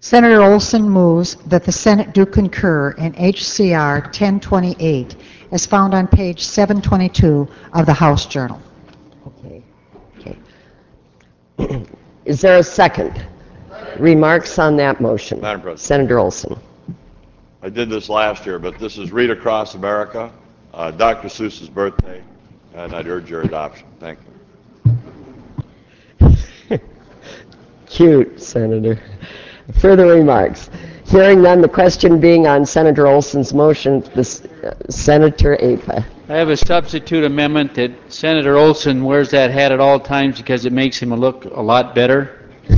Senator Olson moves that the Senate do concur in HCR 1028 as found on page 722 of the House Journal. Okay. Is there a second? Remarks on that motion? Madam President. Senator Olson. I did this last year, but this is Read Across America, Dr. Seuss's birthday, and I'd urge your adoption. Thank you. Cute, Senator. Further remarks? Hearing none, the question being on Senator Olson's motion, Senator APA. I have a substitute amendment that Senator Olson wears that hat at all times because it makes him look a lot better.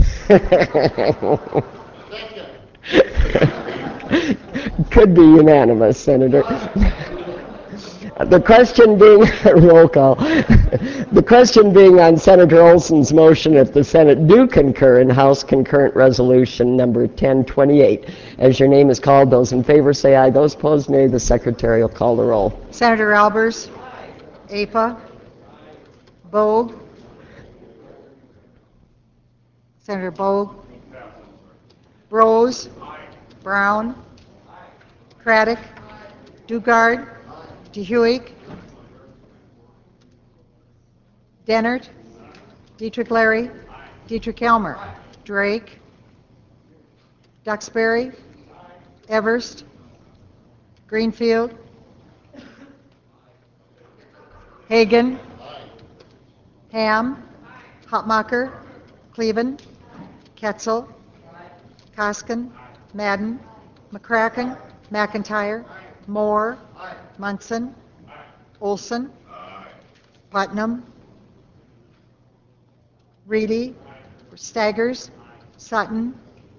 Could be unanimous, Senator. The question being, roll call, the question being on Senator Olson's motion if the Senate do concur in House Concurrent Resolution number 1028. As your name is called, those in favor say aye. Those opposed, nay. The Secretary will call the roll. Senator Albers, APA, Bogue, Senator Bogue, Rose, Brown, Craddock, Dugard, DeHuig, Dennert, Dietrich Larry, Dietrich Elmer, Drake, Duxbury, Everst, Greenfield, Hagan, Ham, Hotmacher, Cleveland, Ketzel, Koskin, Madden, McCracken, McIntyre, Moore, Munson, Olson, Putnam, Reedy, Staggers, Sutton,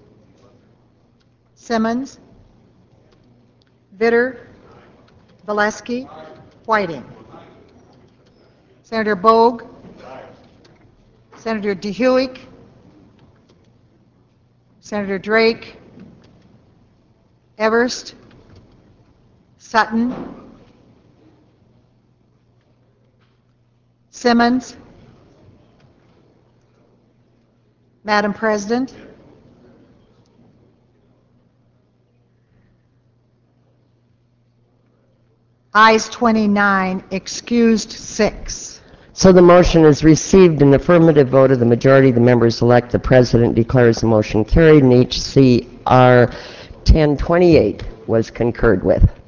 Simmons, Vitter, Valesky, Whiting. Senator Bogue, Senator DeHuig, Senator Drake, Everst, Sutton, Simmons. Madam President, ayes 29, excused 6. So the motion is received. An affirmative vote of the majority of the members elect. The President declares the motion carried, and HCR 1028 was concurred with.